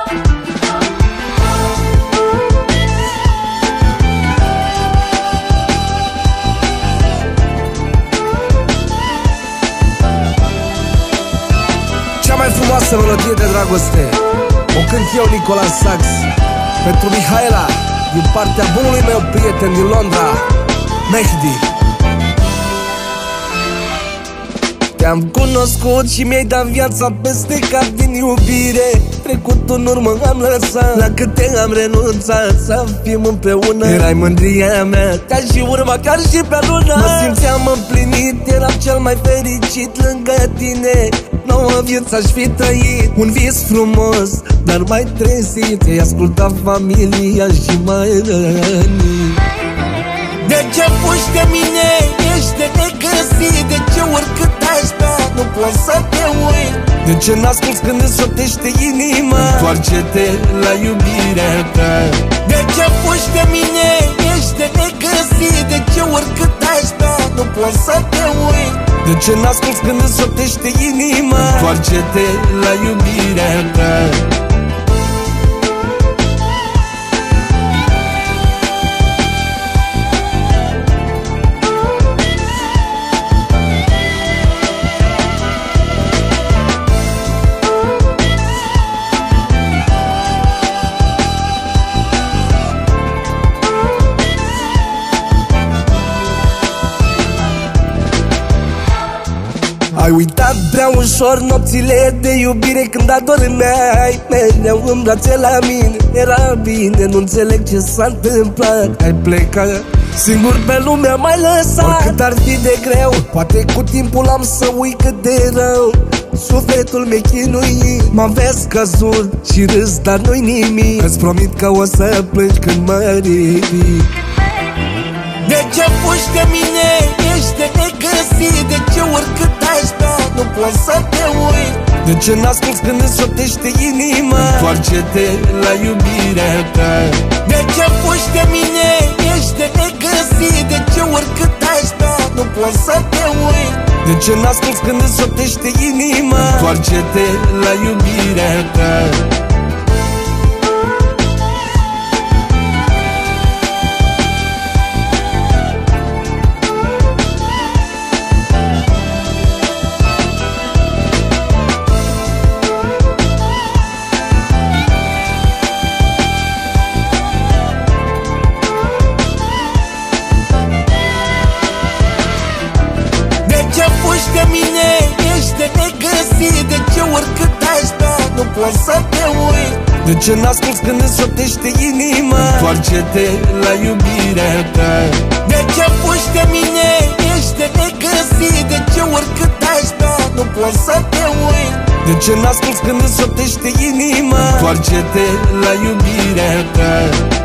Cea mai frumoasă melodie de dragoste o cânt eu, Nicolas Sax, pentru Mihaela, din partea bunului meu prieten din Londra, Mehdi. Te-am cunoscut și mi-ai dat viața peste cap din iubire. Trecutul în urmă am lăsat, la câte am renunțat să fim împreună. Erai mândria mea, ca și urma, chiar și pe lună. Mă simțeam împlinit, eram cel mai fericit lângă tine. Nouă viață aș fi trăit, un vis frumos, dar mai trezit. Te-ai ascultat familia și mai rănit. De ce fugi de mine? Ești de negăsit. De ce oricât aș bea nu pot să te uit? De ce n-asculți când îți șoptește inima? Întoarce-te la iubirea ta. De ce fugi de mine? Ești de negăsit. De ce oricât aș bea nu pot să te uit? De ce n-asculți când îți șoptește inima? Întoarce-te la iubirea ta. Ai uitat prea ușor nopțile de iubire când adormeai mereu în brațe la mine. Era bine, nu înțeleg ce s-a întâmplat. Ai plecat singur pe lume, m-ai lăsat. Oricât ar fi de greu, poate cu timpul am să uit cât de rău. Sufletul mi-e chinuit, m-am vezi căzut și râs, dar nu-i nimic. Îți promit că o să plângi când mă ridic. De ce fugi de mine? Ești de negăsit. De ce oricât aș bea nu pot să te uit? De ce n-asculți când îți șoptește inima? Întoarce-te la iubirea ta. De ce fugi de mine? Ești de negăsit. De ce oricât aș bea nu pot să te uit? De ce n-asculți când îți șoptește inima? Întoarce-te la iubirea ta. De mine ești de negăsit. De ce oricât aș bea nu pot să te uit? De ce n-asculți când îți șoptește inima? Întoarce-te la iubirea ta. De ce fugi de mine? Ești de negăsit. De ce oricât aș bea nu pot să te uit? De ce n-asculți când îți șoptește inima? Întoarce-te la iubirea ta.